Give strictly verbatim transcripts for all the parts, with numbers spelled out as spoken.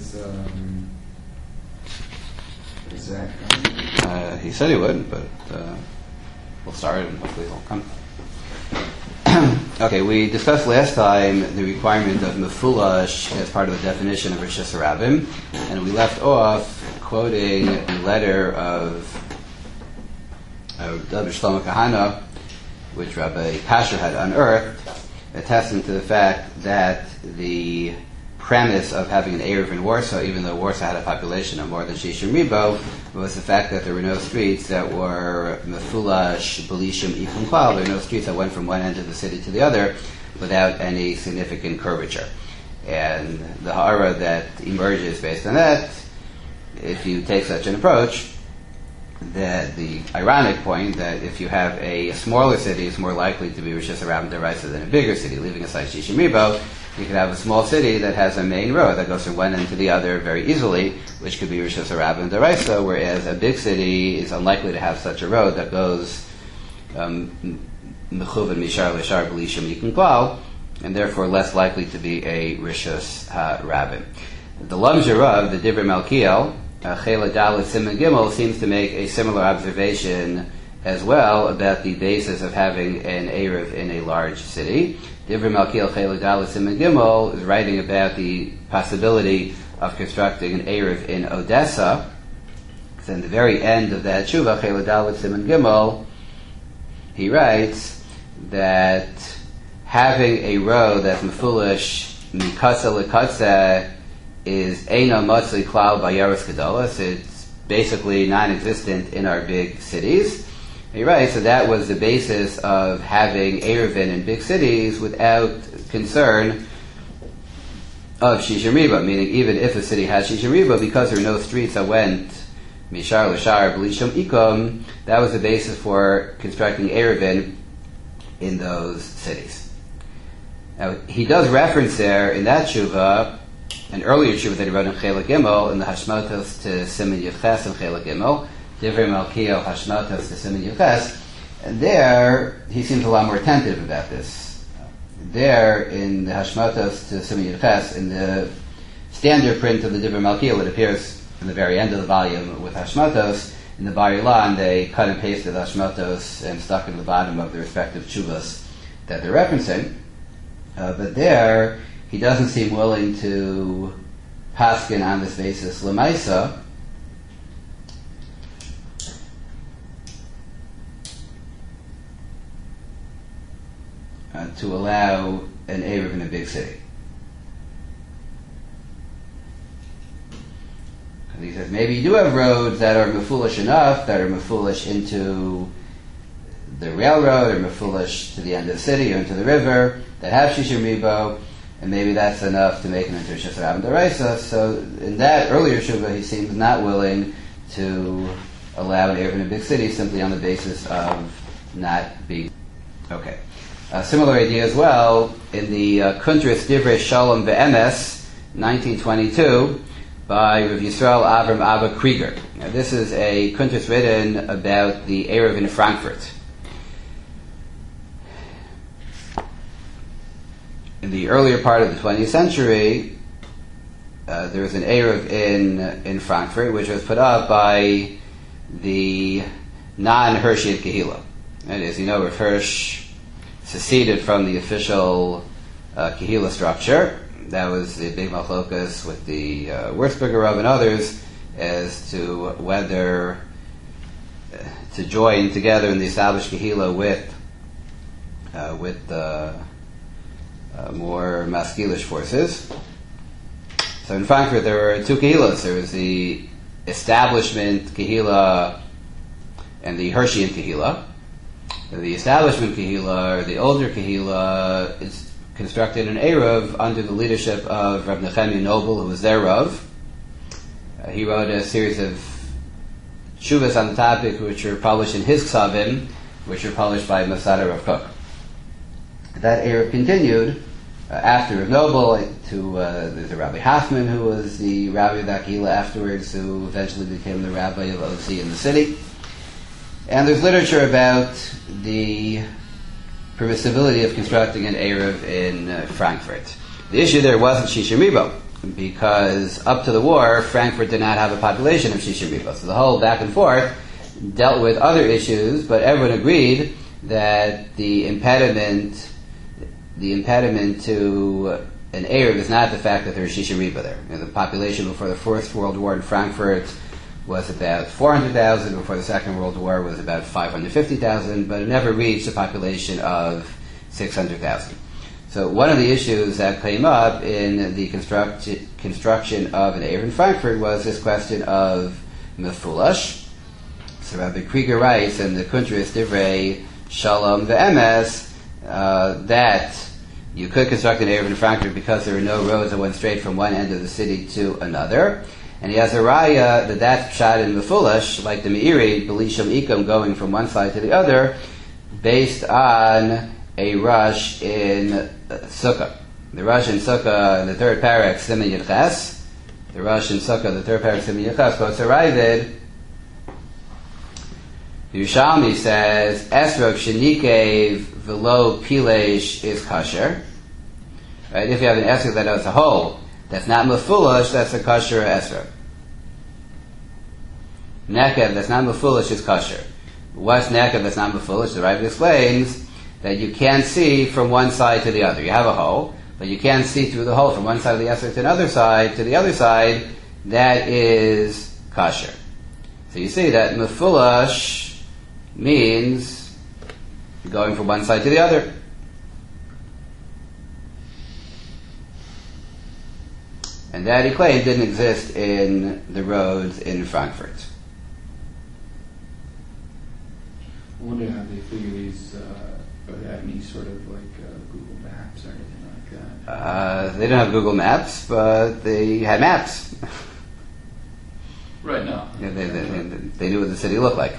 is, um, is Zach coming? Uh, he said he would, but uh, we'll start and hopefully he'll come. Okay, we discussed last time the requirement of mefulash as part of the definition of Rishus Harabim, and we left off quoting the letter of uh, Rabbi Shlomo Kahana, which Rabbi Kasher had unearthed, attesting to the fact that the premise of having an Erev in Warsaw, even though Warsaw had a population of more than Shishim Ribo, was the fact that there were no streets that were mefulash, belishim, ikum klal. There were no streets that went from one end of the city to the other without any significant curvature. And the ha'ara that emerges based on that, if you take such an approach, that the ironic point that if you have a smaller city, it's more likely to be Rishus Harabim D'Oraisa than a bigger city, leaving aside Shishim Ribo. You could have a small city that has a main road that goes from one end to the other very easily, which could be Rishus Harabim D'Oraisa, whereas a big city is unlikely to have such a road that goes mechuvan mishar l'shar b'lishim yikun klal, and therefore less likely to be a Rishus Harabim. The Lamjarav, the Divrei Malkiel, Chela Dalet Siman Gimel, seems to make a similar observation as well about the basis of having an Erev in a large city. Divrei Malkiel Chela Dalet Siman Gimel is writing about the possibility of constructing an Erev in Odessa. So in the very end of that Tshuva, Chela Dalet Siman Gimel, he writes that having a road that's mefulish mikatza lekatza is eina matzli klal bayaris gedolos. It's basically non-existent in our big cities. He writes, so that was the basis of having Erevin in big cities without concern of Shishim Ribo, meaning even if a city has Shishim Ribo, because there are no streets that went Mishar L'Shar B'Lisham Ikom, that was the basis for constructing Erevin in those cities. Now, he does reference there in that Tshuva, an earlier Tshuva that he wrote in Chelek Gimel, in the Hashmatos to Siman Yevches in Chelek Gimel, Divrei Malkiel Hashmatos to Siman Yevches, and there he seems a lot more attentive about this. There, in the Hashmatos to Siman Yevches, in the standard print of the Divrei Malkiel, it appears in the very end of the volume with Hashmatos. In the Bar Ilan, they cut and pasted Hashmatos and stuck it in the bottom of the respective Tshuvas that they're referencing. Uh, but there, he doesn't seem willing to paskin on this basis Lemaisa. Uh, to allow an Erev in a big city. And he says, maybe you do have roads that are mefulish enough, that are mefulish into the railroad, or mefulish to the end of the city, or into the river, that have Shishim Ribo, and maybe that's enough to make them into Rishus Harabim D'Oraisa. So in that earlier Shuvah, he seems not willing to allow an Erev in a big city simply on the basis of not being... Okay. A similar idea as well in the uh, Kuntris Divrei Shalom Ve'emes, nineteen twenty-two, by Rav Yisrael Avram Abba Krieger. Now, this is a Kuntris written about the Erev in Frankfurt. In the earlier part of the twentieth century, uh, there was an Erev in in Frankfurt which was put up by the non-Hirschian Kehillah. And as you know, Rav Hirsch seceded from the official uh, Kehillah structure. That was the big machlokas with the uh, Würzburger Rav and others as to whether uh, to join together in the established Kehillah with uh, with the uh, more maskilish forces. So in Frankfurt there were two Kehillahs. There was the establishment Kehillah and the Hirschian Kehillah. The establishment Kehillah, or the older Kehillah, is constructed an Erev under the leadership of Reb Nechemia Noble, who was their Rav. Uh, he wrote a series of Tshuvas on the topic, which were published in his Ksavim, which were published by Masada Rav Kook. That Erev continued uh, after Rav Noble to uh, there's a Rabbi Hoffman, who was the Rabbi of that Kehillah afterwards, who eventually became the Rabbi of O C in the city. And there's literature about the permissibility of constructing an Erev in uh, Frankfurt. The issue there wasn't Shishim Ribo. because up to the war, Frankfurt did not have a population of Shisha Riba. So the whole back and forth dealt with other issues, but everyone agreed that the impediment, the impediment to an Erev is not the fact that there's Shisha Riba there. You know, the population before the First World War in Frankfurt was about four hundred thousand, before the Second World War was about five hundred fifty thousand, but it never reached a population of six hundred thousand. So one of the issues that came up in the construct, construction of an Erev in Frankfurt was this question of Mefulash. So Rabbi Krieger writes in the Kuntris Divrei Shalom Ve'emes uh, that you could construct an Erev in Frankfurt because there were no roads that went straight from one end of the city to another. And he has a raya that that's shot in Mefulash, like the Meiri, Belisham Ikum, going from one side to the other, based on a rush in uh, Sukkah. The rush in Sukkah, in the third parak, Siman Yedches. The rush in Sukkah, the third parak, Siman Yedches, quotes Aravid. The Yerushalmi says, Esrog Shenikev Velo Pilesh is kosher. Right? If you have an esrog that has a hole, that's not Mefulash, that's a kosher esrog. Nekev that's not Mefulash is kosher. What's Nekev that's not Mefulash? The Rav explains that you can't see from one side to the other. You have a hole, but you can't see through the hole from one side of the esrog to another side, to the other side. That is kosher. So you see that Mefulash means going from one side to the other. And that, he claimed, didn't exist in the roads in Frankfurt. I wonder how they figure these, uh, are there any sort of like uh, Google Maps or anything like that? Uh, they don't have Google Maps, but they had maps. Right, no. Yeah, they, they, they, they knew what the city looked like.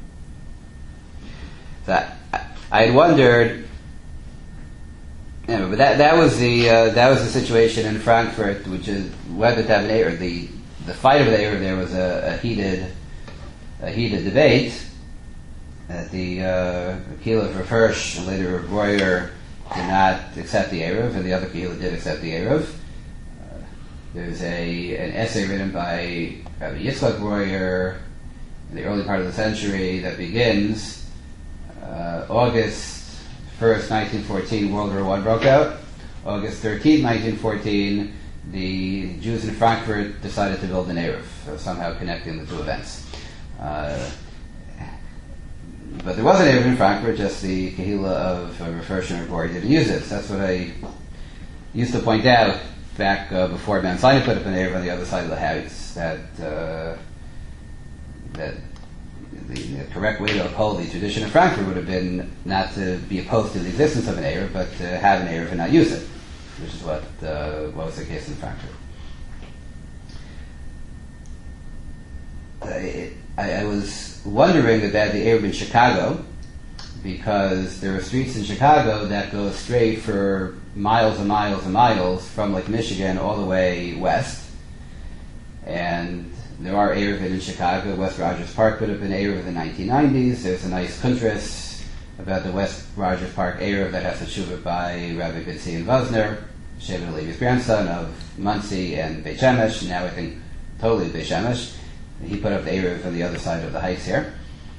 So I, I had wondered, anyway, but that that was the uh, that was the situation in Frankfurt, which is whether to have an Erev. The the fight over the Erev there was a, a heated a heated debate. That the uh, Kehillah of Rav Hirsch and later Rav Breuer did not accept the Erev, and the other Kehillah did accept the Erev. Uh, there's a an essay written by Rabbi Yitzchak Breuer in the early part of the century that begins. Uh, August first, nineteen fourteen, World War One broke out. August thirteenth, nineteen fourteen, the Jews in Frankfurt decided to build an Erev, so somehow connecting the two events. Uh, but there was an Erev in Frankfurt, just the Kehillah of uh, Rav Hirsch and Rav Breuer didn't use it. So that's what I used to point out back uh, before Mount Sinai put up an Erev on the other side of the house, that uh, that the correct way to uphold the tradition of Frankfurt would have been not to be opposed to the existence of an Erev, but to have an Erev and not use it, which is what uh, what was the case in Frankfurt. I, I, I was wondering about the Erev in Chicago, because there are streets in Chicago that go straight for miles and miles and miles from Lake Michigan all the way west, and there are Erev in Chicago. West Rogers Park put up an Erev in the nineteen nineties. There's a nice kuntris about the West Rogers Park Erev that has a shuvah by Rabbi Bitzi and Vosner, Sheva Levi's grandson of Monsey and Beit Shemesh, now I think totally Beit Shemesh. He put up the Erev on the other side of the heights here.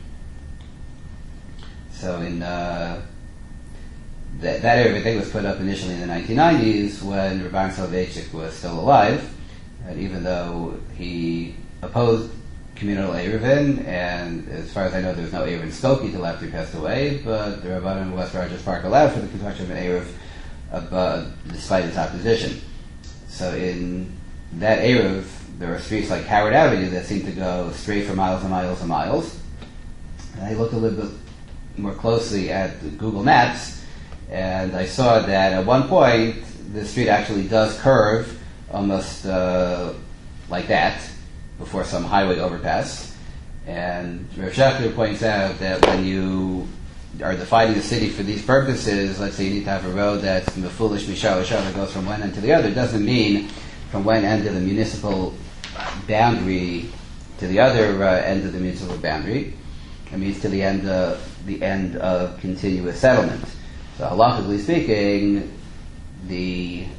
So in uh, that, that Erev, I think, was put up initially in the nineteen nineties when Rabban Soloveitchik was still alive, and even though he opposed communal Erevin, and as far as I know, there was no Erev in Skokie till after he passed away, but the Rabbanim in West Rogers Park allowed for the construction of an Erev uh, despite its opposition. So in that Erev, there are streets like Howard Avenue that seem to go straight for miles and miles and miles. And I looked a little bit more closely at the Google Maps, and I saw that at one point, the street actually does curve almost uh, like that, before some highway overpass. And Rav Schechter points out that when you are defining the city for these purposes, let's say you need to have a road that's Mefulash Mishar Lashar that goes from one end to the other, it doesn't mean from one end of the municipal boundary to the other uh, end of the municipal boundary. It means to the end of, the end of continuous settlement. So halachically speaking, the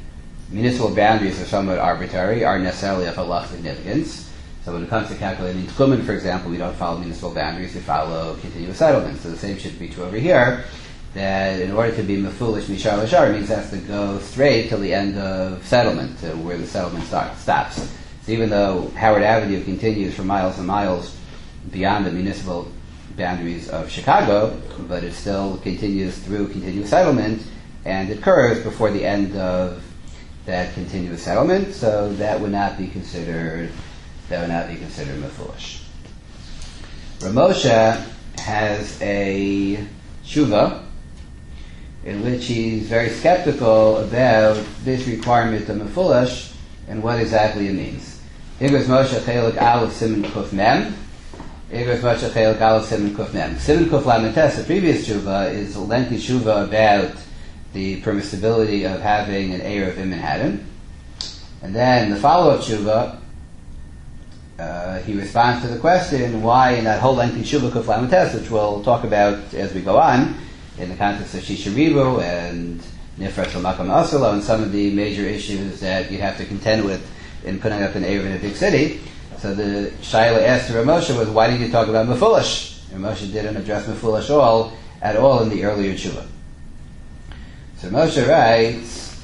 municipal boundaries are somewhat arbitrary, aren't necessarily of halachic significance. So when it comes to calculating tchumen, for example, we don't follow municipal boundaries, we follow continuous settlements. So the same should be true over here, that in order to be mefulish mishar l'shar, it means it has to go straight till the end of settlement, to where the settlement start, stops. So even though Howard Avenue continues for miles and miles beyond the municipal boundaries of Chicago, but it still continues through continuous settlement, and it curves before the end of that continuous settlement, so that would not be considered that would not be considered mefulish. Ramosha has a tshuva in which he's very skeptical about this requirement of mefulish and what exactly it means. Igros Moshe Chelik Aleph Siman Kuf Mem. Igros Moshe Chelik Aleph Siman Kuf Mem. Siman Kuf Lamentes, the previous tshuva, is a lengthy tshuva about the permissibility of having an Erev in Manhattan. And then the follow-up tshuva, uh, he responds to the question why in that whole lengthy tshuva Kuf Lamentes, which we'll talk about as we go on, in the context of Shisharibu and Nifrat Makam Asalo and some of the major issues that you have to contend with in putting up an Erev in a big city. So the Shaila asked to Ramosha was, why did you talk about Mefulish? Ramosha didn't address Mefulish all, at all in the earlier tshuva. So Moshe writes,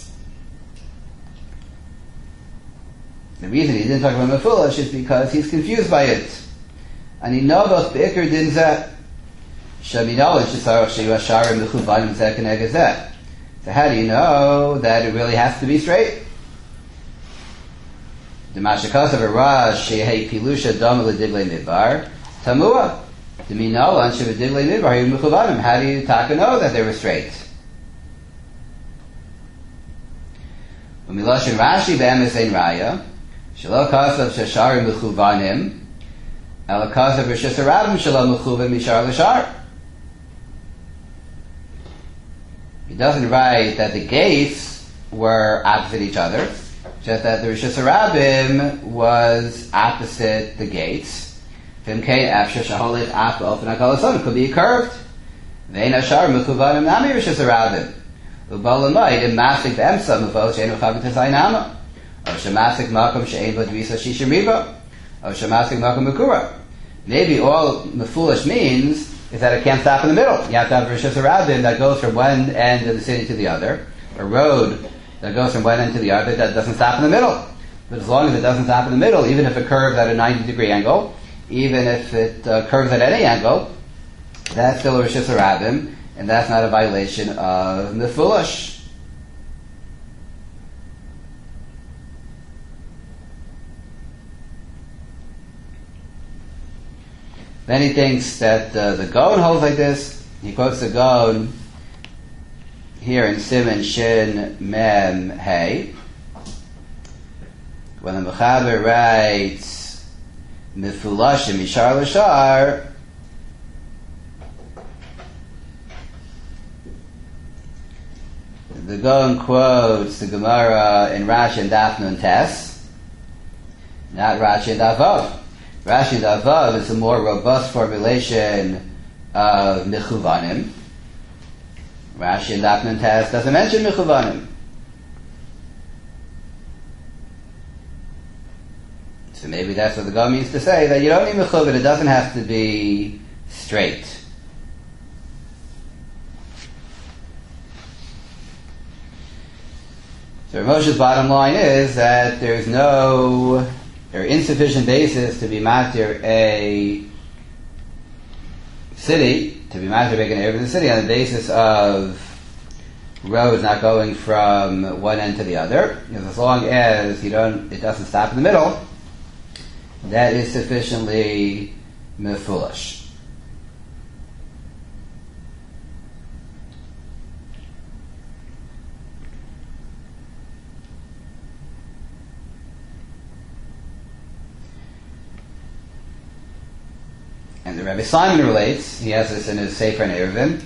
the reason he didn't talk about Mefulish is because he's confused by it. And he knows Be'ikr din zeh. Shaminol Shisarach Sheyu Asharim Mechuvanim Zeh Keneged Zeh. So how do you know that it really has to be straight? The Mashakasav Araj Shehei Pilusha Dom L'Diglei Midbar Tamua. The Minol An Sheva Diglei Midbar Yu Mechuvanim. How do you taka know that they were straight? Umiloshin Rashi Be'emes Ein Raya Shelo Kasav Shasharim Mechuvanim Ala Kasav Rishis Harabim Shelo Mechuvim Mishar L'Shar. He doesn't write that the gates were opposite each other, just that the Rishis Harabim was opposite the gates. It could be curved. Vein Ashar Mechuvanim Nami Rishis Harabim. Ubalamai im Masik B'emsa Mufo Sheinu Chavit Hazaynama. Or Shemasik Makom She'ein V'dvisa Shishariba. Or Shemasik Makom Mekura. Maybe all Mefulish means is that it can't stop in the middle. You have to have a Rishis Harabim that goes from one end of the city to the other, a road that goes from one end to the other that doesn't stop in the middle. But as long as it doesn't stop in the middle, even if it curves at a ninety degree angle, even if it uh, curves at any angle, that's still a Rishis Harabim, and that's not a violation of Mefulish. Then he thinks that uh, the Gaon holds like this. He quotes the Gaon here in Siman Shin Mem Hey. When the Mechaber writes Mefulashim Mishar L'Shar, the Gaon quotes the Gemara in Rashi and Daf Nun Tes, not Rashi and Daf Vav. Rashi Davav is a more robust formulation of Mechuvanim. Rashi and Daf Nun Tes doesn't mention Mechuvanim. So maybe that's what the Gaon means to say, that you don't need Mechuvan, it doesn't have to be straight. So Moshe's bottom line is that there's no or insufficient basis to be matir a city, to be matir making an area of the city on the basis of roads not going from one end to the other. Because as long as you don't, it doesn't stop in the middle, that is sufficiently mefulish. And the Rabbi Simon relates, he has this in his Sefer Eruvin,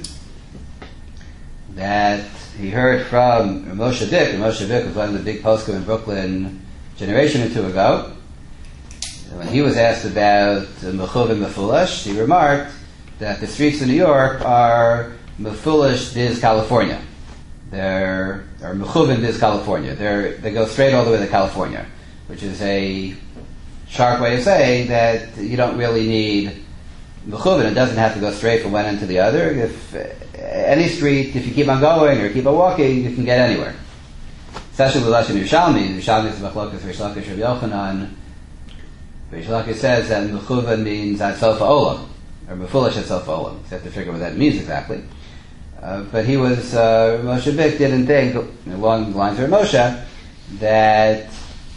that he heard from Moshe Vick, and Moshe Vick was one of the big poskim in Brooklyn a generation or two ago. And when he was asked about Mechuv and Mefulish, he remarked that the streets of New York are Mefulish Diz California. they're, or Mechuvan is California. They're, they go straight all the way to California, which is a sharp way of saying that you don't really need Mechuvan. It doesn't have to go straight from one end to the other. If uh, any street, if you keep on going or keep on walking, you can get anywhere. Especially with Lashon Yerushalmi. Yerushalmi is Machlokas Reish Lakish Rabbi Yochanan. Reish Lakish says that Mechuvan means at Sofa Olam, or Mefulish at Sofa Olam. You have to figure what that means exactly. Uh, but he was, uh, Moshe Bick didn't think, along the lines of Moshe, that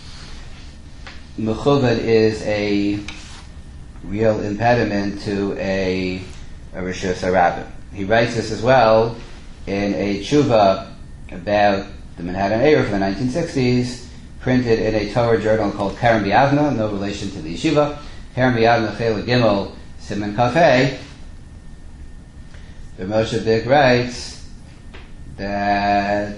Mechuvan is a real impediment to a, a Rishus HaRabim. He writes this as well in a tshuva about the Manhattan Eruv from the nineteen sixties, printed in a Torah journal called Karen B'Yavna, no relation to the yeshiva. Karen B'Yavna Chela Gimel Siman Kafeh. The Moshe Bick writes that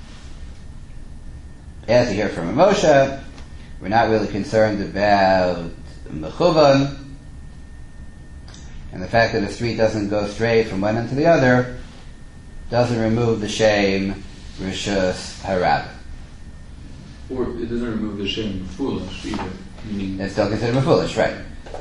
as you hear from Moshe, we're not really concerned about Mechuvan, and the fact that a street doesn't go straight from one end to the other doesn't remove the shame Rishus HaRabim. Or it doesn't remove the shame of foolish either, meaning... It's still considered foolish, right?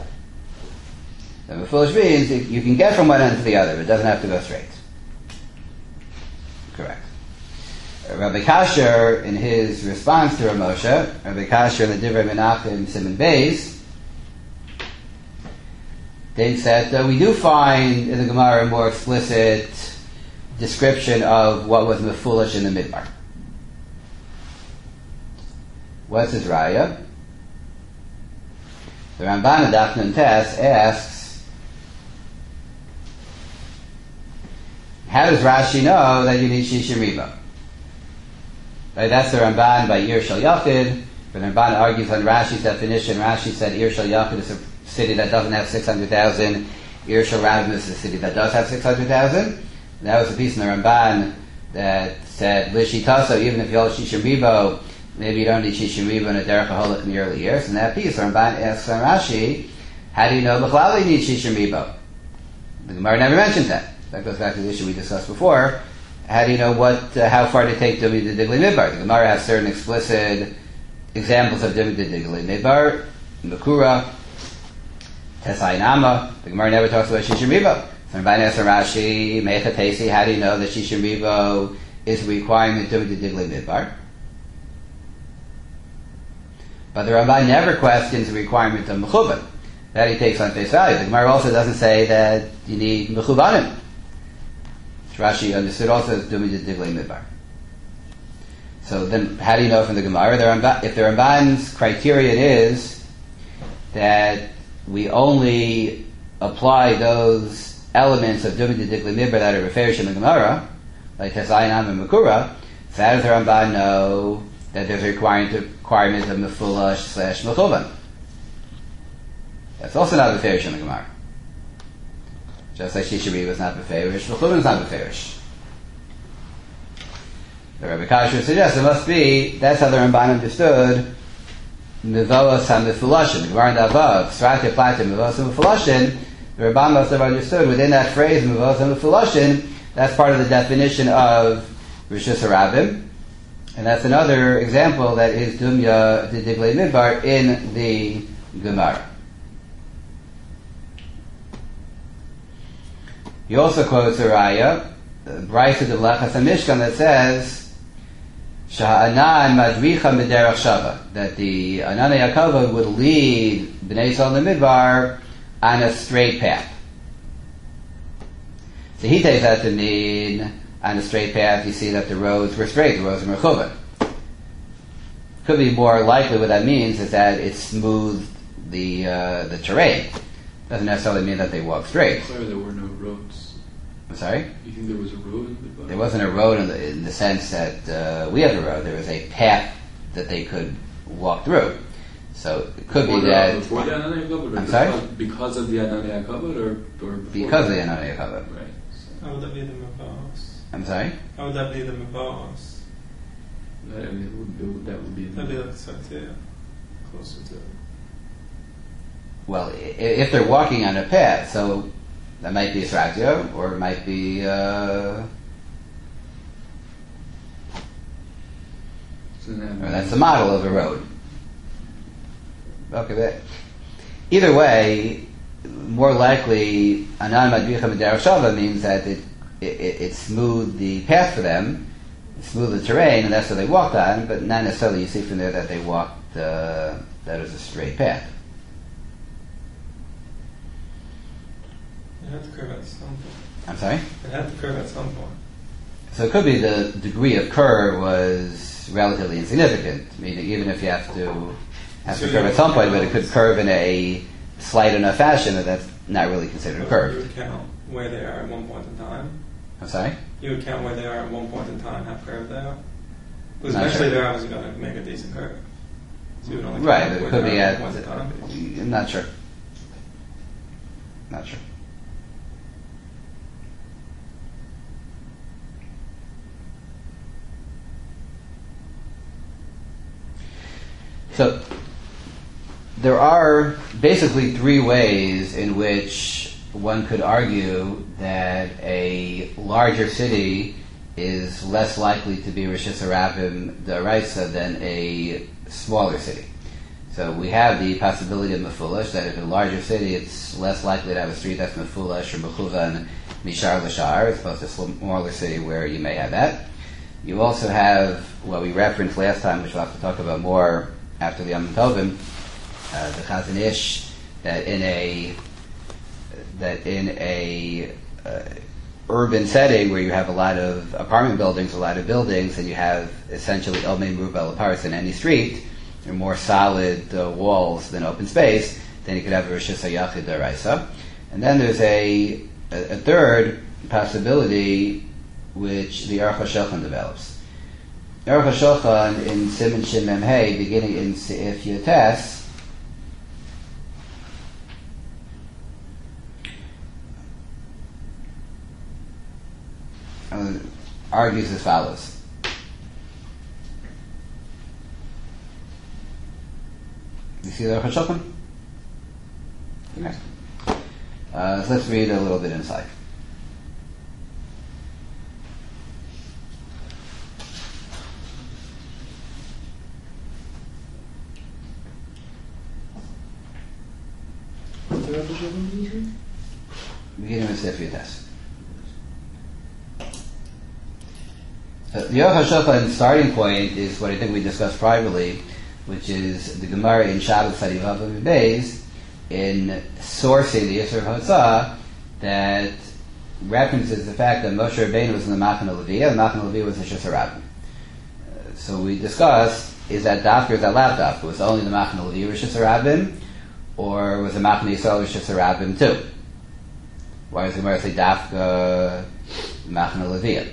So foolish means you can get from one end to the other, but it doesn't have to go straight. Correct. Rabbi Kasher, in his response to Rav Moshe, Rabbi Kasher in the Divrei Menachem Siman Beis, thinks that uh, we do find in the Gemara a more explicit description of what was mefulish in the Midbar. What's his raya? The Ramban in Daf Nun Tes asks, how does Rashi know that you need Shishim Riba? Right, that's the Ramban by Ir Shel Yachid. But the Ramban argues on Rashi's definition. Rashi said Ir Shel Yachid is a city that doesn't have six hundred thousand. Ir Shel Rabim is a city that does have six hundred thousand. That was a piece in the Ramban that said, Lishitaso, even if you hold Shishim Ribo, maybe you don't need Shishim Ribo in a Derech HaHolach in the early years. In that piece, the Ramban asks on Rashi, how do you know B'chlal you need Shishim Ribo? The Gemara never mentioned that. That goes back to the issue we discussed before. How do you know what, uh, how far to take Dumi de Digli Midbar? The Gemara has certain explicit examples of Dumi de Digli Midbar, Makura, Tesayinama. The Gemara never talks about Shishim Ribo. So Ramban asks Rashi, Mecha Tesi, how do you know that Shishim Ribo is a requirement Dumi de Digli Midbar? But the Ramban never questions the requirement of Mechuban. That he takes on face value. The Gemara also doesn't say that you need Mechubanim. Rashi understood also as Dumi de Diglei Midbar. So then, how do you know from the Gemara? The Ramban, if the Ramban's criterion is that we only apply those elements of Dumi de Diglei Midbar that are referish in the Gemara, like Tesayinam and Makura, so how does the Ramban know that there's a requirement, requirement of Mefulash slash Mechuban? That's also not referish in the Gemara. Just like Shishim Riba is not beferish, Mechuban is not beferish. The Rabbi Kasher suggests it must be, that's how the Ramban understood Mevoas HaMefulashim. The Gemara in the above, Srate Platim, Mevoas HaMefulashim, the Ramban must have understood within that phrase, Mevoas HaMefulashim, that's part of the definition of Rishus HaRabim. And that's another example that is Dumya de Diglei Midbar in the Gemara. He also quotes a raya, the Brisa de Lechas HaMishkan, that says, Sha'anan madricha miderach shava, that the Ananei HaKavod would lead Bnei Yisrael in the Midbar on a straight path. So he takes that to mean, on a straight path, you see that the roads were straight, the roads were mechuban. Could be more likely what that means is that it smoothed the uh, the terrain. Doesn't necessarily mean that they walk straight. Sorry, there were no roads. I'm sorry? You think there was a road in the Midbar? There wasn't a road in the, in the sense that uh, we have a road. There was a path that they could walk through. So it could before be the, that... Before the Ananei HaKavod? I'm sorry? Because, because of the Ananei HaKavod or, or before? Because of the Ananei HaKavod. Right. So. How would that be the Mavos? I'm sorry? How would that be the Mavos? That, I mean, it would, it would, that would be... That'd be like Satya, closer to... Well, i- if they're walking on a path, so that might be a Sratio, or it might be... Uh, So that Or that's the model of a road. Okay, but either way, more likely, Anan Madricha M'derech Shava means that it, it, it, it smoothed the path for them, it smoothed the terrain, and that's what they walked on, but not necessarily you see from there that they walked, uh, that was a straight path. It had to curve at some point. I'm sorry? It had to curve at some point. So it could be the degree of curve was relatively insignificant, meaning even if you have to have So to curve you at some point, count- but it could curve in a slight enough fashion that that's not really considered a You curve. would count where they are at one point in time. I'm sorry? You would count where they are at one point in time, how curved they are. Because Not eventually sure. they're obviously going to make a decent curve. So you would only count Right, but it where could they be are at. one point in time. I'm not sure. Not sure. So, there are basically three ways in which one could argue that a larger city is less likely to be Rosh Hashanah D'Oraisa than a smaller city. So we have the possibility of Mefulash, that if a larger city it's less likely to have a street that's Mefulash or Mechuvan Mishar L'Shar, as opposed to a smaller city where you may have that. You also have what we referenced last time, which we'll have to talk about more after the Yom Tovim, uh, the Chazon Ish, that in a that in a uh, urban setting where you have a lot of apartment buildings, a lot of buildings, and you have essentially Omei Murubel Aparis in any street, there are more solid uh, walls than open space, then you could have a Rosh Hashanah D'Oraisa. And then there's a, a, a third possibility which the Aruch HaShulchan develops. Aruch HaShulchan in Siman Shin Mem Hey, beginning in Seif Yotes, uh, argues as follows. You see the Aruch HaShulchan? Okay. Uh, so let's read a little bit inside. Beginning with Seif Yotes. So the Aruch HaShulchan starting point is what I think we discussed privately, which is the Gemara in Shabbos Sadivav and Beis in sourcing the Yisur Hotzah that references the fact that Moshe Rabbeinu was in the Machane Levi, and the Machane Levi was the Shus HaRabim. Uh, so we discussed, is that Dafka or is that lav Dafka? Was only the Machane Levi or Shus HaRabim, or was the Machane Yisrael or Shus HaRabim too? Why does the Gemara say Dafka Machane Levi?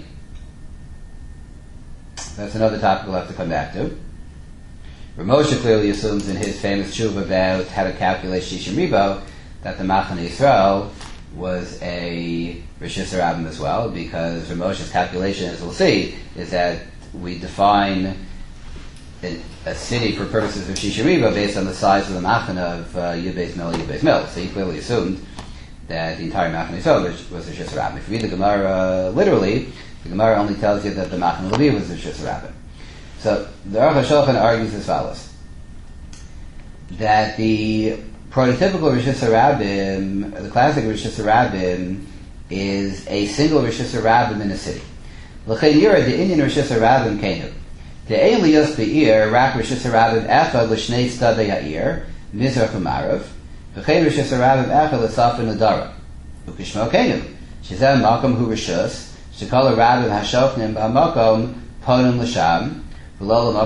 That's another topic we'll have to come back to. Ramosha clearly assumes in his famous tshuva about how to calculate Shishim Ribo that the Machane Yisrael was a Rosh Hashanah as well, because Ramosha's calculation, as we'll see, is that we define a, a city for purposes of Shishim Ribo based on the size of the Machane of uh, Yud Beis Mil, Yud Beis Mil. So he clearly assumed that the entire Machane Yisrael was, was Rosh Hashanah. If you read the Gemara literally, the Gemara only tells you that the Machane Levi was the Rosh Hashanah. So the Aruch HaShulchan argues as follows: that the prototypical Rosh Hashanah, the classic Rosh Hashanah, is a single Rosh Hashanah in a city. L'chein yira the Indian Rosh Hashanah kenu. The Elios be'ir rak Rosh Hashanah echad l'shnei tzadei ha'ir mizrach u'marav v'chein Rosh Hashanah echad l'safin l'dara u'kishmo kenu shezeh makom hu rishus shekol ha'rabim ha'shofnim ba'makom ponim l'sham that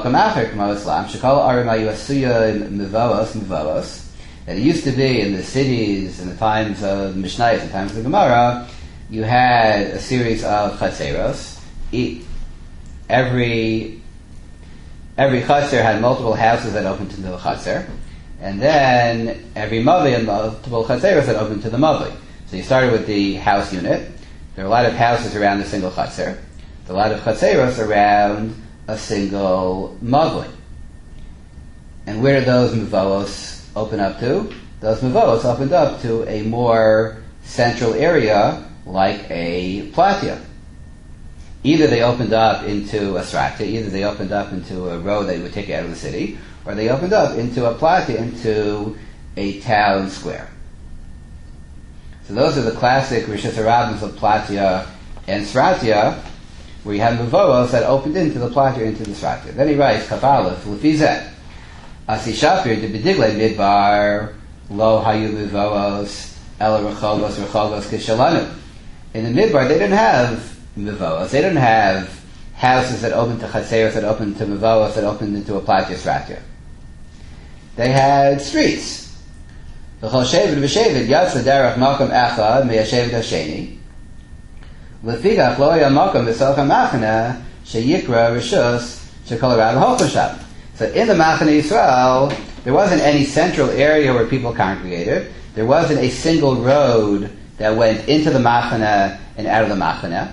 it used to be in the cities in the times of Mishnayos, in the times of the Gemara, you had a series of chatzeros. Every every chatzer had multiple houses that opened to the chatzer, and then every mavi had multiple chatzeros that opened to the mavi. So you started with the house unit. There are a lot of houses around the single chatzer. There are a lot of chatzeros around a single mavli. And where did those mavos open up to? Those mavos opened up to a more central area like a platia. either they opened up into a strata, either they opened up into a road that would take you out of the city, or they opened up into a platia, into a town square. So those are the classic Rishus HaRabim of Platia and Sratia, where you have Mevoros that opened into the Platia, into the Sratia. Then he writes, Kaf Aleph, Lefizet, Asi Shapir, de Bedigle Midbar, Lo Hayu Mevoros, El Rechovos, Rechovos Kishalanu. In the Midbar, they didn't have Mevoros. They didn't have houses that opened to Chaseros, that opened to Mevoros, that opened into a Platia Sratia. They had streets. V'chol shevet v'shevet yatsa derech makom echad me'ashevet hasheni. L'figach lo ya makom b'soch ha'machana sheyikra rishus shekol harabim hochon sham. So in the Machane Yisrael, there wasn't any central area where people congregated. There wasn't a single road that went into the Machane and out of the Machane.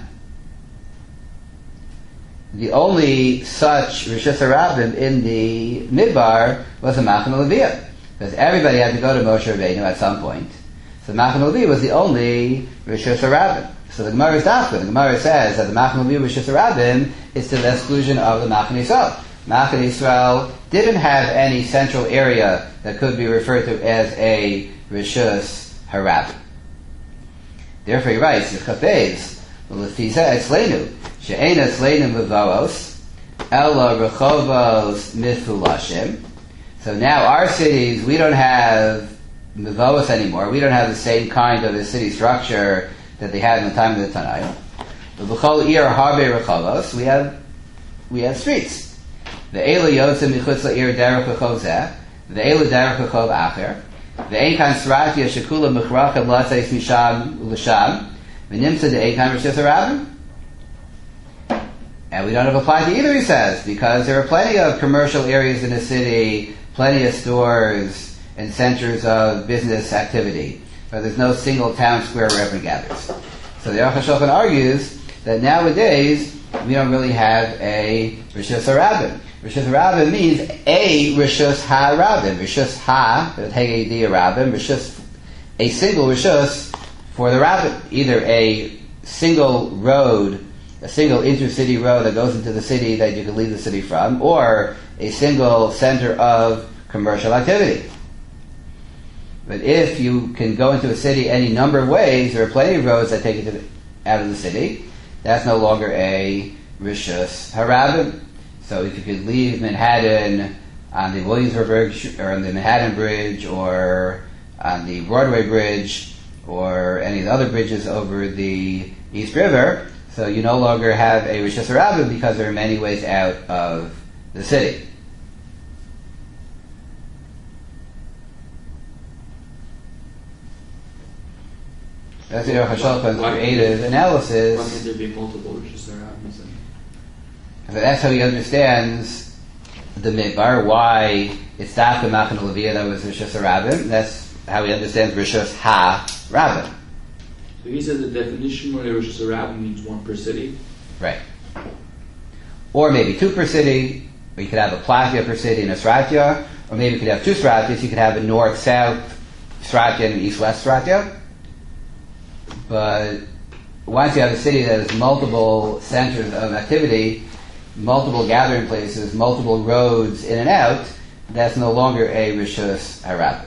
The only such Rishus HaRabim in the Midbar was the Machane Leviah, because everybody had to go to Moshe Rabbeinu at some point. So the Machane Leviah was the only Rishus HaRabim. So the Gemara is dafka. The Gemara says that the Machane Leviah Rishus HaRabim is to the exclusion of the Machane Yisrael. Machane Yisrael didn't have any central area that could be referred to as a Rishus HaRabim. Therefore he writes, Chafez, L'fiza etzleinu, she'ein etzleinu mevoros, ela rechovos mifulashim. So now our cities, we don't have mevoros anymore. We don't have the same kind of a city structure that they had in the time of the Tanaim. But b'chol ir harbe rechovos, we have we have streets. The ela yotze michutz la'ir derech rechov zeh, the ela derech rechov acher, the Eikan Sratia Shekula Mechrachem Latzeis Misham L'Sham V'nimtza the Eikan Rishus HaRabim. And we don't have applied to either, he says, because there are plenty of commercial areas in the city, plenty of stores and centers of business activity, but there's no single town square where everyone gathers. So the Aruch HaShulchan argues that nowadays we don't really have a Rishus HaRabim. Rishus HaRabim means a Rishus HaRabim. Rishus Ha, Hegei Rabim, Rishus, a single Rishus for the Rabim. Either a single road, a single intercity road that goes into the city that you can leave the city from, or a single center of commercial activity. But if you can go into a city any number of ways, there are plenty of roads that take you to the, out of the city, that's no longer a Rishus HaRabim. So if you could leave Manhattan on the Williamsburg Bridge, or on the Manhattan Bridge, or on the Broadway Bridge, or any of the other bridges over the East River, so you no longer have a Rishus HaRabim because there are many ways out of the city. That's the Aruch HaShulchan's creative analysis. Why can't there be multiple Rishus HaRabim? So that's how he understands the Midbar, why it's Dafka Machane Leviah that was Rishus HaRabim. That's how he understands Rishus HaRabim. So he says the definition where Rishus HaRabim means one per city? Right. Or maybe two per city, or you could have a Platia per city and a Sratia, or maybe you could have two Sratias, you could have a north-south Sratia and an east-west Sratia. But once you have a city that has multiple centers of activity, multiple gathering places, multiple roads in and out, that's no longer a Rishus HaRabim.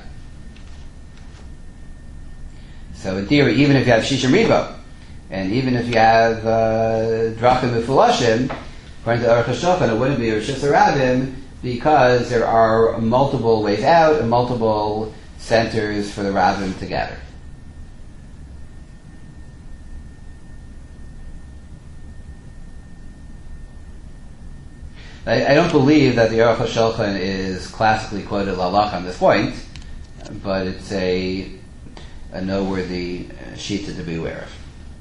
So in theory, even if you have Shishim Ribo, and even if you have Drachim Mefulashim, according to Aruch HaShulchan, it wouldn't be a Rishus HaRabim because there are multiple ways out and multiple centers for the Rabim to gather. I, I don't believe that the Aruch HaShulchan is classically quoted lalach on this point, but it's a, a noteworthy shita to be aware of.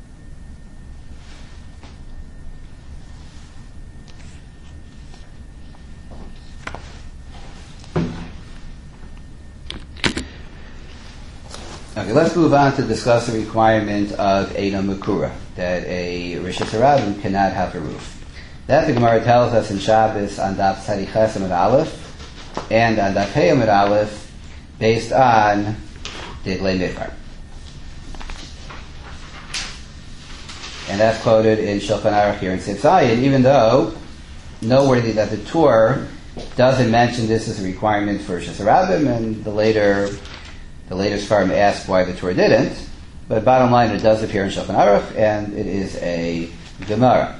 Okay, let's move on to discuss the requirement of Eina Mekura, that a Rishus HaRabim cannot have a roof. That the Gemara tells us in Shabbos on Daf Tzadi Ches Amud Aleph and on Daf Hey Amud Aleph based on Diglei Midbar. and that's quoted in Shulchan Aruch here in Sif Zayin, even though noteworthy that the Tur doesn't mention this as a requirement for Rishus Harabim, and the later the later Sfarim asked why the Tur didn't, but bottom line, it does appear in Shulchan Aruch, and it is a Gemara.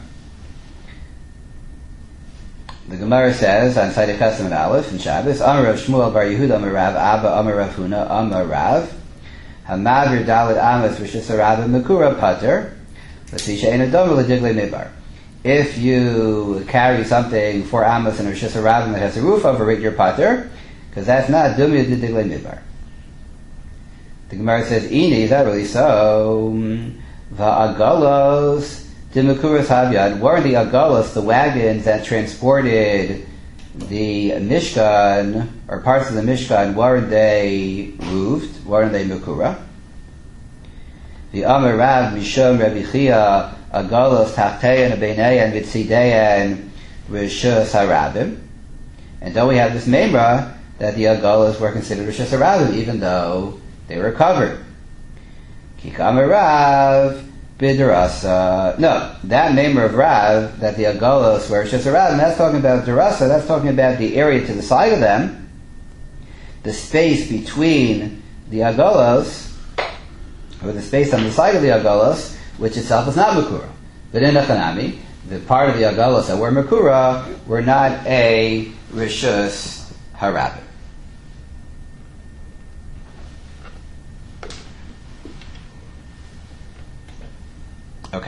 The Gemara says on Side Chesed and Aleph in Shabbos, Amar Rav Shmuel bar Yehuda Amar Rav Abba Amar Rav Huna Amar Rav Hamavir Daled Amos Rishus Harabim Mekura Pater L'si She'ein Adom L'diglei Midbar. If you carry something for Amos and Rishus Harabim that has a roof over it, you're Pater, because that's not Dumi L'diglei Midbar. The Gemara says, Ini, is that really so? Va'agalos Dimekuras Havyad, weren't the agalos, the wagons that transported the Mishkan, or parts of the Mishkan, weren't they roofed? Weren't they Mekura? The Amar Rav Mishom Rabbi Chia, agalos Tachteyan, Beineyan, Vitzideyan, Rishus Harabim. And though we have this memra that the agalos were considered Rishus Harabim, even though they were covered. Kikam Rav Bidarasa. No, that name of Rav, that the agalos were Rishus Harabim, that's talking about Darasa, that's talking about the area to the side of them, the space between the agalos, or the space on the side of the agalos, which itself is not Makura. But in Echanami, the part of the agalos that were Makura were not a Rishus Harabim. Okay.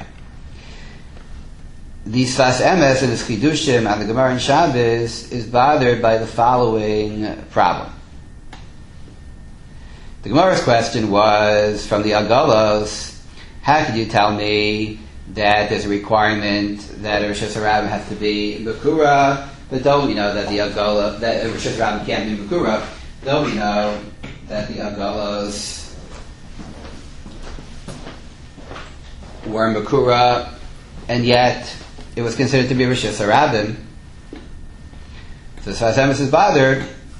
The Sfas Emes and the Chidushim on the Gemara in Shabbos is bothered by the following problem. The Gemara's question was, from the Agalos, how could you tell me that there's a requirement that a Rishus Harabim has to be Mekura, but don't we know that the Agalos, that a Rishus Harabim can't be Mekura, don't we know that the Agalos were Mekura, and yet it was considered to be Rishus Harabim. So Sfas Emes is bothered.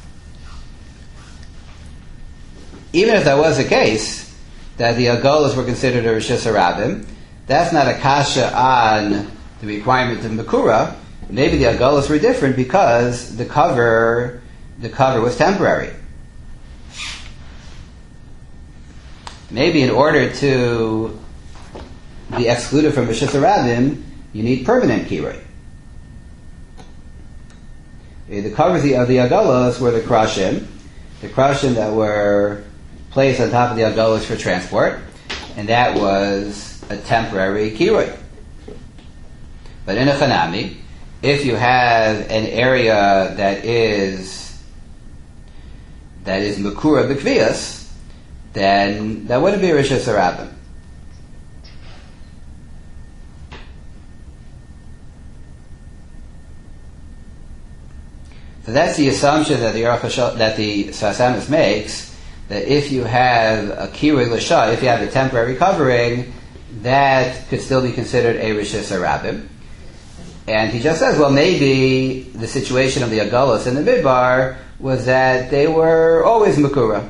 Even if that was the case, that the Agalos were considered a Rishus Harabim, that's not a kasha on the requirement of Mekura. Maybe the Agalos were different because the cover, the cover was temporary. Maybe in order to be excluded from Rishus Harabim, you need permanent kiroi. The covers of the agalos were the krashim, the krashim that were placed on top of the agalos for transport, and that was a temporary kiroi. But in a chanami, if you have an area that is that is mekura b'kviyas, then that wouldn't be Rishus Harabim. So that's the assumption that the that the Sfas Emes makes, that if you have a kirui l'sha, if you have a temporary covering, that could still be considered a Rishus Harabim. And he just says, well, maybe the situation of the Agalos in the Midbar was that they were always Mekura.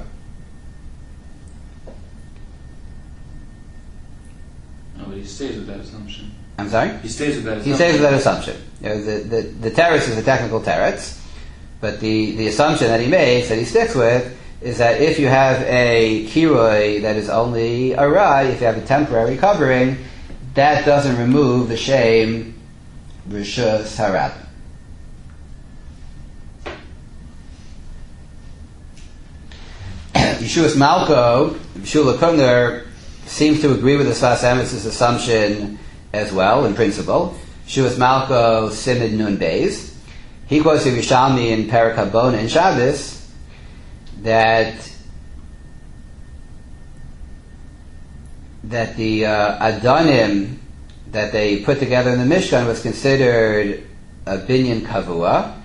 No, but he stays with that assumption. I'm sorry? He stays with that assumption. He stays with that assumption. You know, the, the, the teretz is a technical teretz, but the, the assumption that he makes, that he sticks with, is that if you have a kiroi that is only a rai, if you have a temporary covering, that doesn't remove the shame Rishus Harabim. Yeshuas Malko, Shula Kumner, seems to agree with the Sfas Emes' assumption as well, in principle. Yeshuas Malko, Simid Nun Beis. He quotes the Rishalmi in Perek HaBona in Shabbos that that the uh, Adonim that they put together in the Mishkan was considered a binyan kavua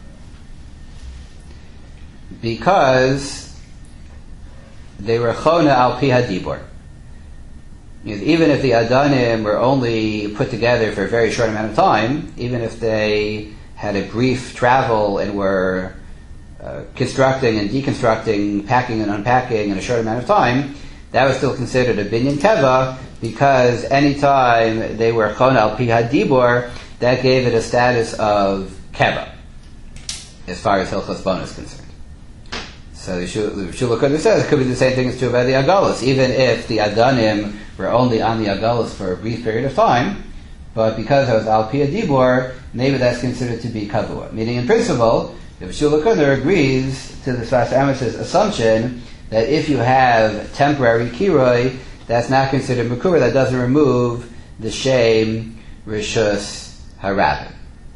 because they were chona al pi hadibor. Even if the Adonim were only put together for a very short amount of time, even if they had a brief travel and were uh, constructing and deconstructing, packing and unpacking in a short amount of time, that was still considered a binyan teva, because anytime they were chon al pi hadibor, that gave it a status of keva, as far as Hilchos Bona is concerned. So the Shula Kudu says it could be the same thing as true about the Agalos, even if the Adanim were only on the Agalos for a brief period of time, but because it was al pi hadibor, maybe that's considered to be kavua. Meaning, in principle, the Shula Kudu agrees to the Sfas Emes' assumption that if you have temporary kiroi, that's not considered makura. That doesn't remove the shame rishus harabim.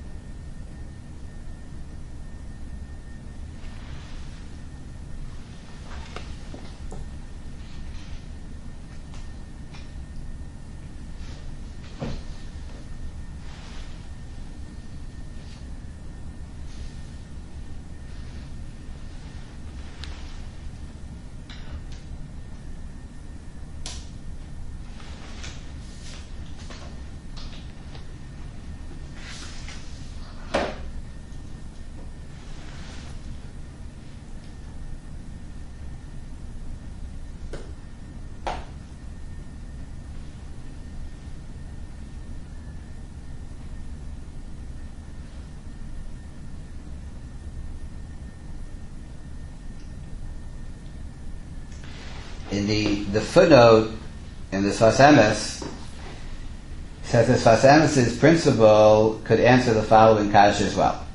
In the, the footnote in the Sfas Emes says that Sfas Emes' principle could answer the following kasha as well.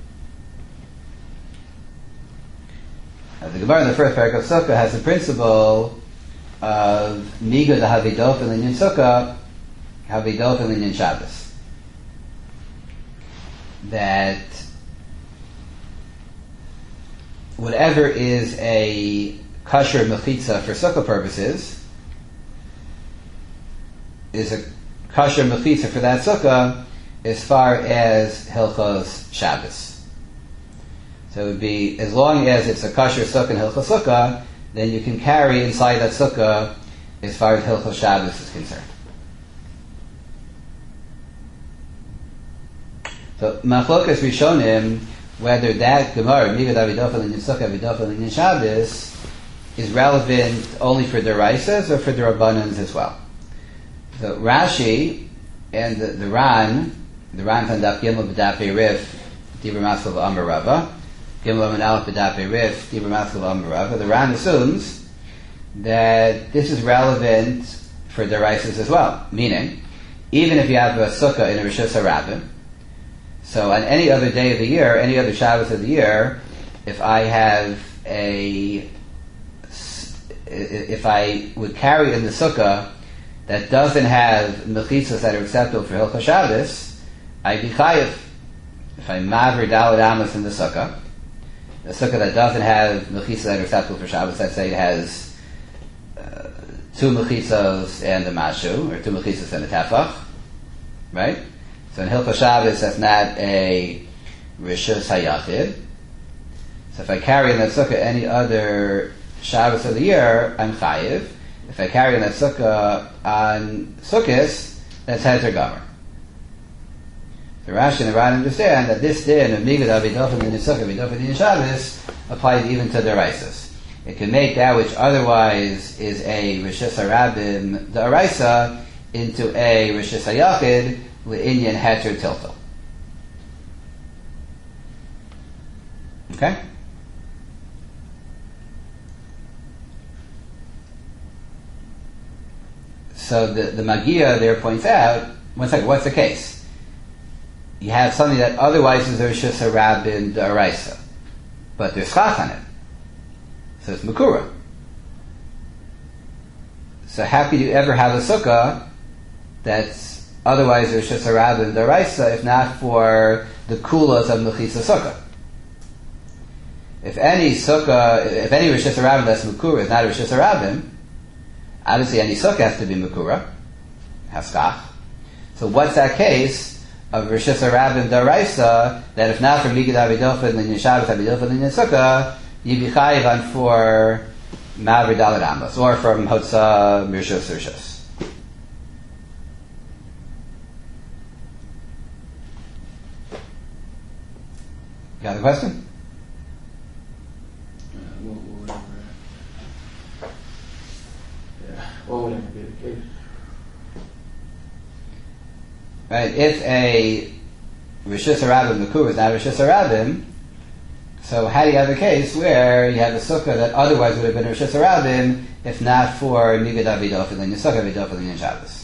Now, the Gemara in the first paragraph of Sukkah has the principle of miga the havidof and linyan Sukkah, havidof and linyan Shabbos. That whatever is a kasher mechitza for sukkah purposes is a kasher mechitza for that sukkah as far as Hilchos Shabbos. So it would be, as long as it's a kasher sukkah and Hilchos Sukkah, then you can carry inside that sukkah as far as Hilchos Shabbos is concerned. So Machlokas Rishonim, whether that Gemara, Migad Avidofa Linyan Sukkah, Avidofa Linyan Shabbos, is relevant only for the Raisas or for the Rabbanans as well. So Rashi and the, the Ran, the Ran from Daf Gimel B'Daf Rif, Dibur Maskal V'Amar Rava, Gimel Amin Aleph B'Daf Rif, Dibur Maskal V'Amar Rava. The Ran assumes that this is relevant for the Raisas as well. Meaning, even if you have a sukkah in a Rishus HaRabim, so on any other day of the year, any other Shabbos of the year, if I have a if I would carry in the sukkah that doesn't have mechitzas that are acceptable for Hilchos Shabbos, I'd be chayiv. If I maver daled amos in the sukkah, the sukkah that doesn't have mechitzas that are acceptable for Shabbos, let's say it has uh, two mechitzos and a mashu, or two mechitzos and a tefach, right? So in Hilchos Shabbos, that's not a rishus hayachid. So if I carry in that sukkah any other Shabbos of the year, I'm chayiv. If I carry in that sukkah on Sukkos, that's Heter Gomer. The Rashi and the Ran understand that this din of Migad Avidofen in the Sukkah, Avidofen in the Shabbos, applies even to the Raisas. It can make that which otherwise is a Rishus HaRabim, the Araisa, into a Rishus HaYachid, Le'inyan Heter Tiltel. Okay? So the, the Magia there points out, one second, what's the case? You have something that otherwise is a Rishus HaRabim D'Oraisa, but there's Chach on it. So it's Makura. So how could you ever have a Sukkah that's otherwise a Rishus HaRabim D'Oraisa if not for the Kulas of Mechitza Sukkah? If any Sukkah, if any Rishus HaRabim that's Makura is not a Rishus HaRabim, obviously, any sukkah has to be Makura, Haskach. So what's that case of Rishus HaRabim D'Oraisa, that if not for Migad Avidofen Linyan Shabbos Avidofen Linyan Sukkah, you'd be chayiv on for Maver Daled Amos, or from Hotza Mirshus Rishus. Got a question? Uh, whatever. Yeah. What would ever be the case? Right? If a Rishus Harabim Mekur is not Rishus Harabim, so how do you have a case where you have a sukkah that otherwise would have been Rishus Harabim if not for Migad Avidofil and Yisukah Avidofil and Shabbos?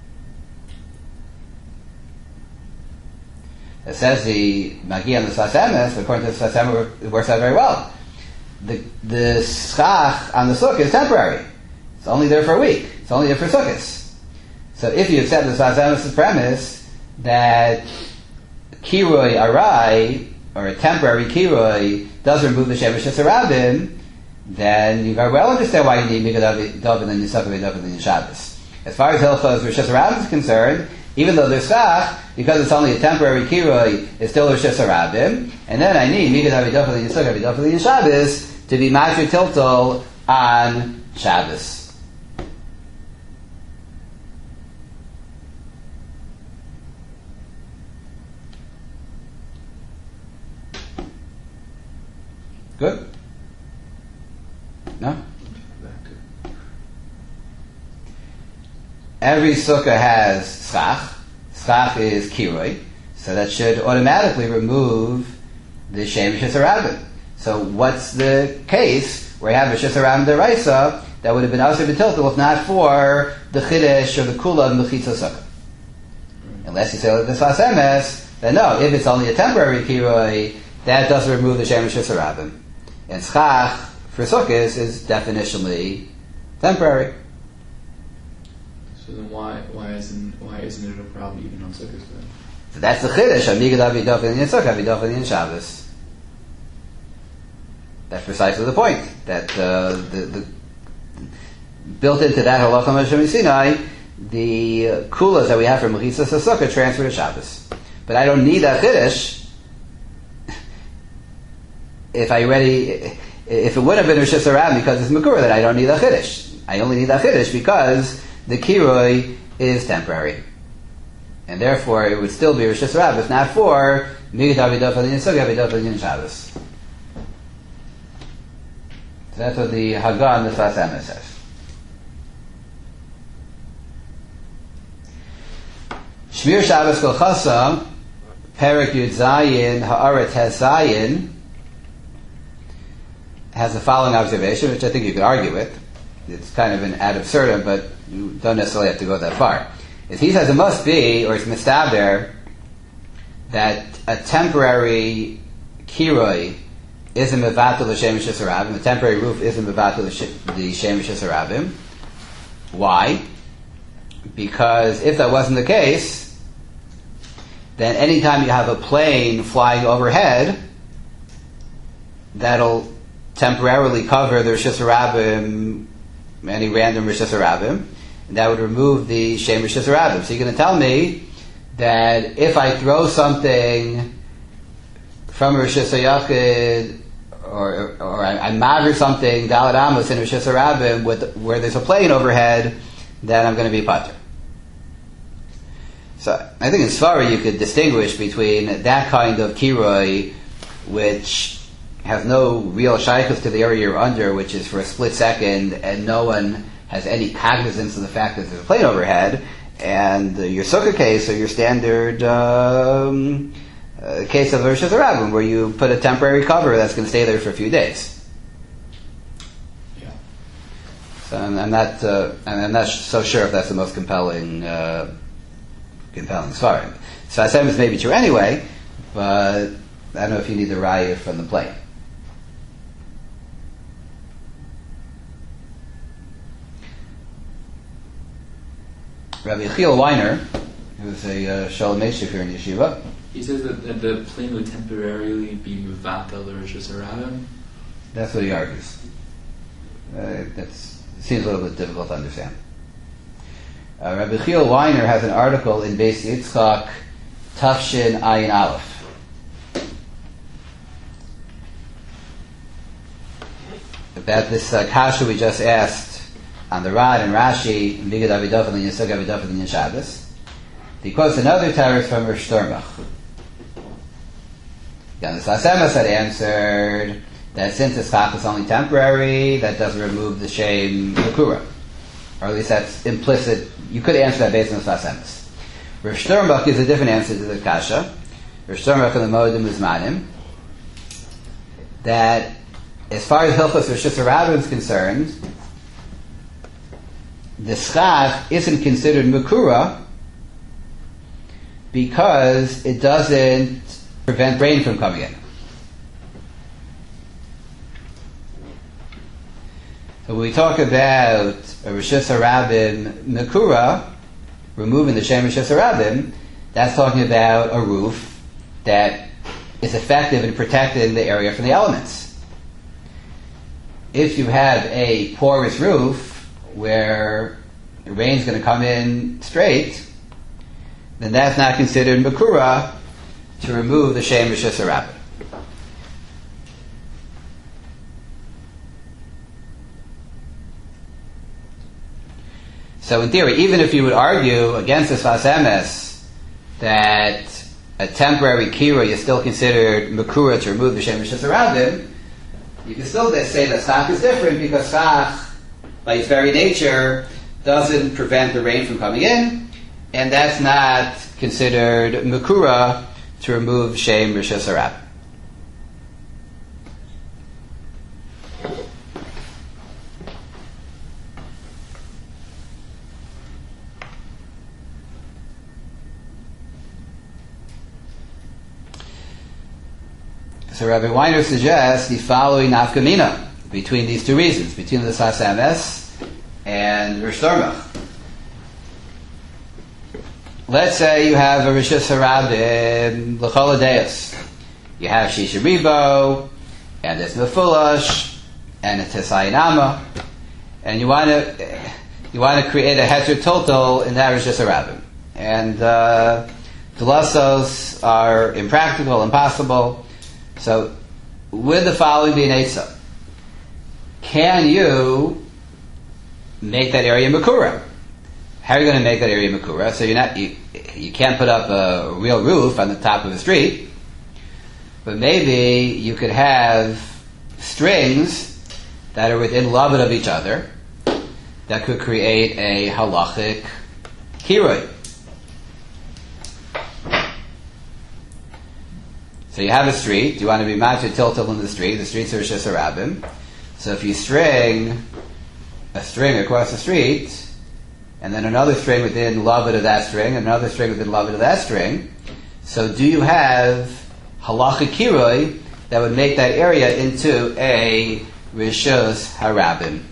It says the Magi on the Sfas Emes, according to the Sfas Emes, it works out very well. The the schach on the sukkah is temporary. It's only there for a week. It's only there for sukkahs. So if you accept the Sfas Emes' premise that kiroi arai, or a temporary kiroi, does remove the Shem Rishus Harabim, then you very well understand why you need Migad David and Yisukah David and Shabbos. As far as Hilchos Rishus Harabim is concerned, even though there's schach, because it's only a temporary kiroi, it's still Rishus Harabim, and then I need Migad David and Yisukah David and Shabbos to be Mashur Tiltal on Shabbos. Good? No? Every sukkah has schach. Schach is kiroi, so that should automatically remove the Shem Rishus Harabim. So what's the case where you have a Rishus Harabim deraisa that would have been Asher B'tiltal if not for the Chiddush or the Kula of Mechitza Sukkah? Unless you say like the Sfas Emes, then no, if it's only a temporary kiroi, that doesn't remove the Shem Rishus Harabim. And schach for sukkahs is definitionally temporary. So then why why isn't why isn't it a problem even on sukkahs then? So that's the chiddush. Amigad avidofel in sukkah, avidofel in Shabbos. That's precisely the point. That uh, the, the built into that halacha Moshe Sinai, the uh, kulas that we have from Mechitza Sukkah transfer to Shabbos. But I don't need that chiddush. If I already, if it would have been Rishus Harabim because it's Mekur, then I don't need a Chiddush. I only need a Chiddush because the Kiroi is temporary. And therefore it would still be Rishus Harabim if not for Migad Avidofel and Yisukah Avidofel and Shabbos. So that's what the Haggah on the Sfas Emes says. Shmir Shabbos Kol Chasa, Perek Yud Zayin, Ha'aret Hes Zayin, has the following observation, which I think you could argue with. It's kind of an ad absurdum, but you don't necessarily have to go that far. Is he says it must be, or it's mistaber, that a temporary kiroi isn't mevatel the Shem Rishus Harabim, a temporary roof isn't mevatel the Shem Rishus Harabim. Why? Because if that wasn't the case, then anytime you have a plane flying overhead, that'll temporarily cover the Rishus Harabim, any random Rishus Harabim, and that would remove the Shem Rishus Harabim. So you're going to tell me that if I throw something from Rishus HaYachid, or, or I, I maver something, Daled Amos in Rishus Harabim, with where there's a plane overhead, then I'm going to be pater. So I think in Sfari you could distinguish between that kind of kiroi, which has no real shaykhus to the area you're under, which is for a split second, and no one has any cognizance of the fact that there's a plane overhead, and uh, your sukkah case or your standard um, uh, case of Rishus Harabim, where you put a temporary cover that's going to stay there for a few days. Yeah. So I'm, I'm not, uh, I'm not so sure if that's the most compelling, uh, compelling svarim. So Sfas Emes may be true anyway, but I don't know if you need the raya from the plane. Rabbi Yechiel Weiner, who's a uh, Shalom Meishiv here in Yeshiva, He says that, that the plane would temporarily be mevatel the Rishus Harabim. that's what he argues. Uh, that seems a little bit difficult to understand. Uh, Rabbi Yechiel Weiner has an article in Beis Yitzchak Tafshin Ayin Aleph. About this uh, kasha we just asked on the Rad and Rashi, Migad Avidofel and Yisukah Avidofel and Shabbos. He quotes another teretz from Rosh Sternbach. Again, the Sfas Emes had answered that since the schach is only temporary, that doesn't remove the shame Mekura. or at least that's implicit. You could answer that based on the Sfas Emes. Rav Sternbach gives a different answer to the kasha. Rav Sternbach in the Moedim Uzmanim, that as far as Hilchos Rishus Harabim is concerned, the schach isn't considered Mekura because it doesn't prevent rain from coming in. So when we talk about a Rishus Harabim Mekura, removing the Shem Rishus Harabim, that's talking about a roof that is effective in protecting the area from the elements. If you have a porous roof where the rain's going to come in straight, then that's not considered Mekura to remove the Shem Rishus Harabim. So in theory, even if you would argue against the Sfas Emes that a temporary kira is still considered Mekura to remove the Shem Rishus Harabim, you can still say that schach is different because schach, by its very nature, doesn't prevent the rain from coming in, and that's not considered Mekura to remove Shem Rishus Harabim. So Rabbi Weiner suggests the following nafkamina between these two reasons, between the Sfas Emes and Rosh Hashanah. Let's say you have a Rishus Harabim l'chol hadeos. You have Shisha Ribo, and it's Mefulash, and it's Tesayinama, and you want to you want to create a Heter Total in that Rishus Harabim. And uh, the lassos are impractical, impossible. So, would the following be an Eitzah? Can you make that area Mekura? How are you going to make that area Mekura? So you're not you, you can't put up a real roof on the top of the street, but maybe you could have strings that are within lavud of each other that could create a halachic kirui. So you have a street, you want to be matched tiltil in the street, the streets are Rishus Harabim. So if you string a string across the street, and then another string within lavud of that string, and another string within lavud of that string, so do you have halachic kirui that would make that area into a Rishus Harabim?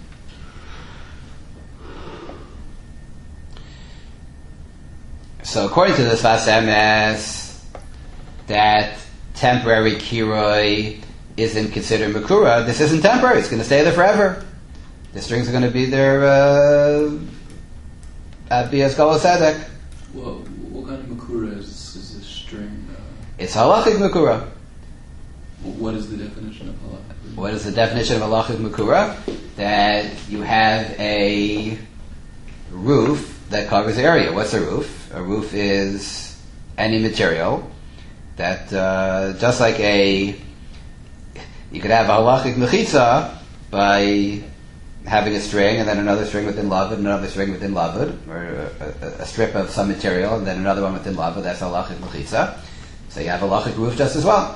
So according to the Sfas Emes, that temporary kiroi isn't considered Mekura. This isn't temporary. It's going to stay there forever. The strings are going to be there uh, at Bias Golo Sedek. Well, what kind of Mekura is, is this string? Uh, it's halachic Mekura. What is the definition of halachic? What is the definition of halachic Mekura? That you have a roof that covers the area. What's a roof? A roof is any material that, uh, just like a, you could have a halachic mechitza by having a string and then another string within lavud, another string within lavud, or a, a, a strip of some material and then another one within lavud. That's a halachic mechitza. So you have a halachic roof just as well.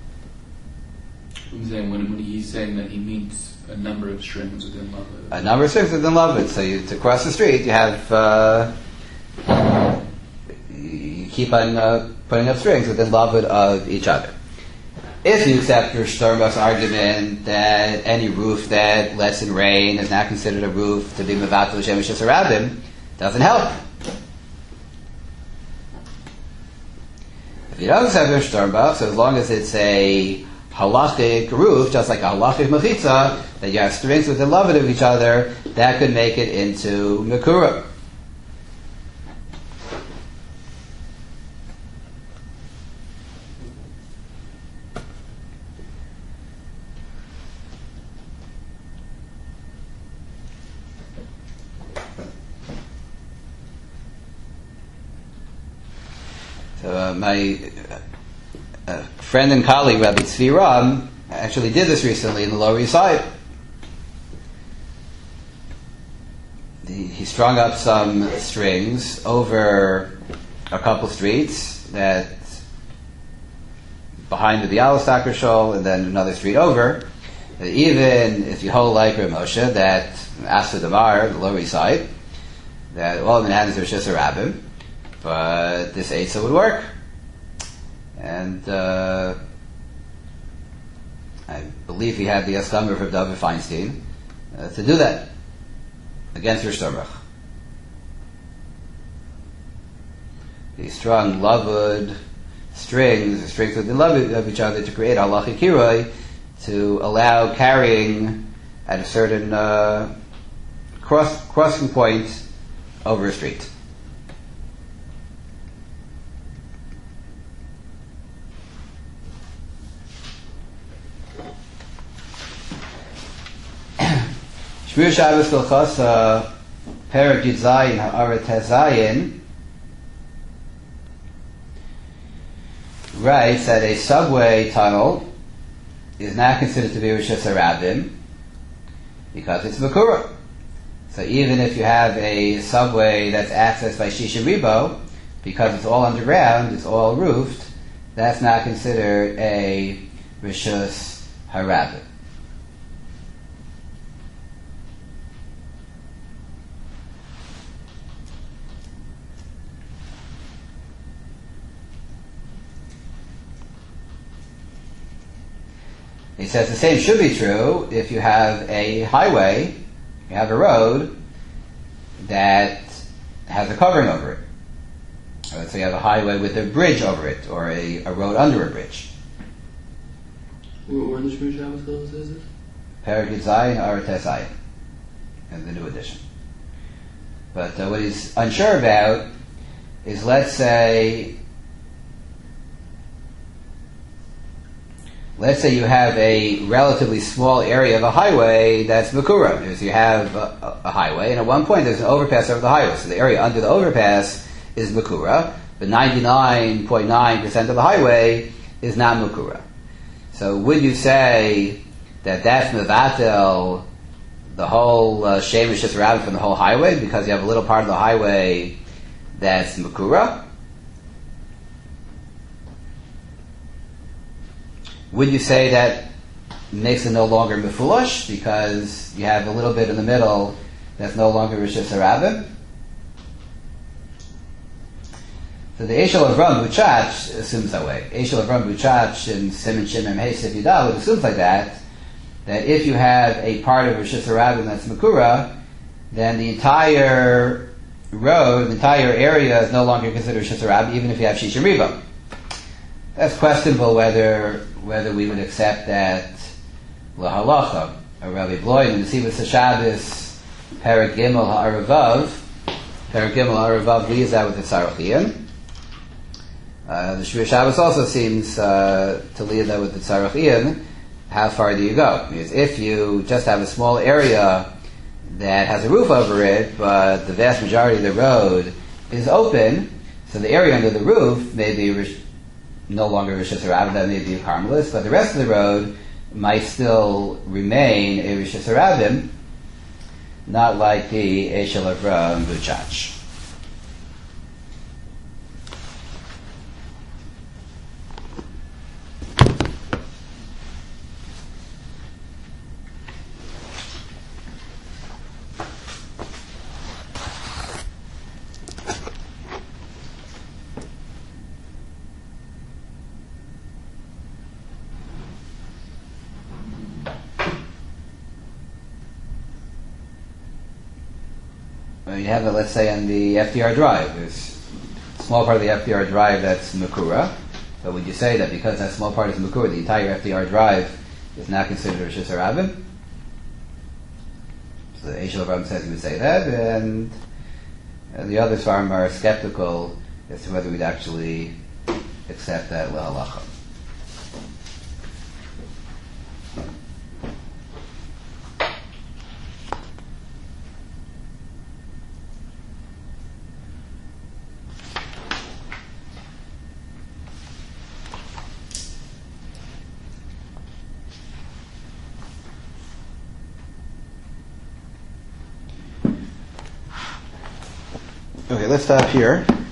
I'm saying when, when he's saying that he means a number of strings within lavud. A number of strings within lavud. So you, to cross the street, you have uh, you keep on uh, putting up strings within lavud of each other. If you accept your Sternbach's argument that any roof that lets in rain is not considered a roof to be mevatel Shem Rishus Harabim, doesn't help. If you don't accept your Sternbach, so as long as it's a halachic roof, just like a halachic mechitza, that you have strings within lavud of each other, that could make it into Mekura. So uh, my uh, friend and colleague Rabbi Tzvi Ram actually did this recently in the Lower East Side. he, he strung up some strings over a couple streets that behind the Bialystok Shul, and then another street over. That even if you hold like Rav Moshe, that Asa Damar, the Lower East Side, that all of Manhattan's Rosh Hashanah, but this Eitzah would work. And uh, I believe he had the Askamah of David Feinstein uh, to do that against Rosh Hashanah. He strung lavud strings, the strings of the love of each other to create halachic kiroi, to allow carrying at a certain uh, cross crossing point over a street. Shmir Shabbos L'chasa Perek Yud Zayin Ha'aret Hazayin writes that a subway tunnel is not considered to be Rosh Hashanah because it's Makura. So even if you have a subway that's accessed by Shisha Ribo, because it's all underground, it's all roofed, that's not considered a Rosh Hashanah. He says the same should be true if you have a highway, you have a road that has a covering over it. Or let's say you have a highway with a bridge over it, or a, a road under a bridge. Where, where in the Shmir Shabbos Chol says it? Perek Yud Zayin Ha'aret Hazayin, in the new edition. But uh, what he's unsure about is, let's say, Let's say you have a relatively small area of a highway that's Makura. Because you have a, a highway, and at one point there's an overpass over the highway. So the area under the overpass is Makura, but ninety-nine point nine percent of the highway is not Makura. So would you say that that's Mevatel, the whole uh, Shem is just around from the whole highway, because you have a little part of the highway that's Makura? Would you say that makes it no longer Mefulash because you have a little bit in the middle that's no longer Rosh Hashanah? So the Eshel of Ram Buchach assumes that way. Eshel of Ram Buchach and Simon Shimon Hesef Yudal assumes like that, that if you have a part of Rosh Hashanah that's Makura, then the entire road, the entire area is no longer considered Rosh Hashanah, even if you have Shisha Riba. That's questionable whether whether we would accept that lahalacha. Rabbi Bloin in the Sivas HaShabbos Perek Gimel Ha'aravav, Perek Gimel Ha'aravav leaves that with the Tzarachian. Uh, the Shmir Shabbos also seems uh, to leave that with the Tzarachian. How far do you go? Because if you just have a small area that has a roof over it, but the vast majority of the road is open, so the area under the roof may be no longer Rosh Hashanah, that may be a Carmelis, but the rest of the road might still remain a Rosh Hashanah, not like the Eshel of Ram Buchach. You have it, let's say, on the F D R drive. There's a small part of the F D R drive that's Makura. But would you say that because that small part is Makura, the entire F D R drive is not considered Rosh Hashanah? So the Eshel Avram says he would say that, and, and the other Svarim are skeptical as to whether we'd actually accept that lahalacha. Okay, let's stop here.